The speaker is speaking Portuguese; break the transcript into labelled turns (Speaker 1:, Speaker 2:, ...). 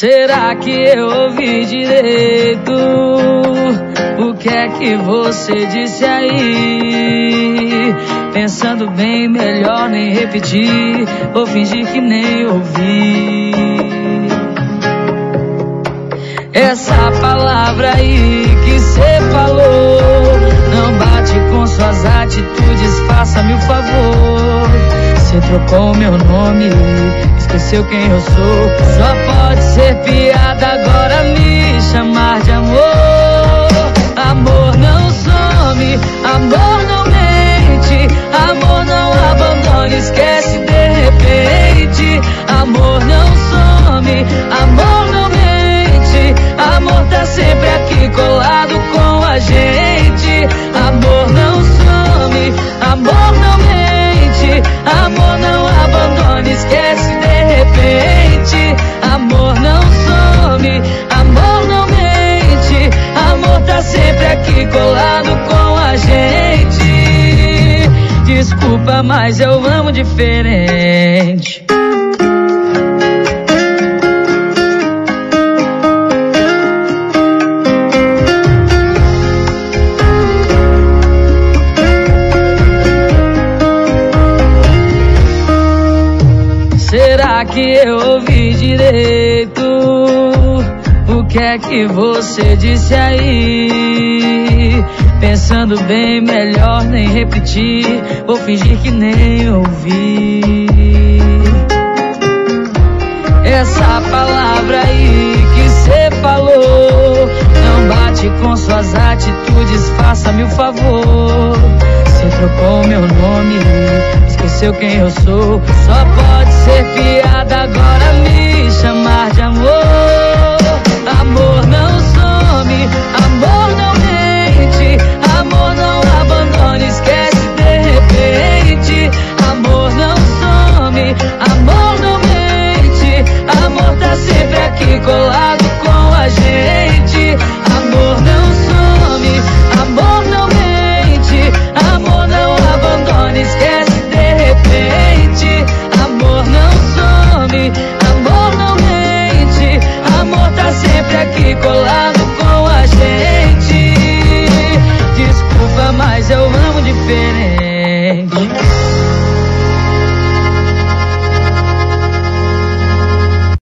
Speaker 1: Será que eu ouvi direito? O que é que você disse aí? Pensando bem, melhor nem repetir ou fingir que nem ouvi. Essa palavra aí que cê falou não bate com suas atitudes, faça-me o favor. Cê trocou meu nome, esqueceu quem eu sou. Só pode ser piada agora me chamar de amor. Amor não some, amor não mente, amor não abandona, esquece de repente. Amor não some, amor não mente, amor tá sempre aqui colado com a gente. Amor não some, amor não mente, amor não abandona, esquece de repente. Amor não some, amor não mente, amor tá sempre aqui colado com a gente. Desculpa, mas eu amo diferente. Será que eu ouvi direito? O que é que você disse aí? Pensando bem, melhor nem repetir ou fingir que nem ouvi. Essa palavra aí que cê falou não bate com suas atitudes, faça-me o favor. Cê trocou meu nome, esqueceu quem eu sou. Só pode ser piada agora me chamar de amor.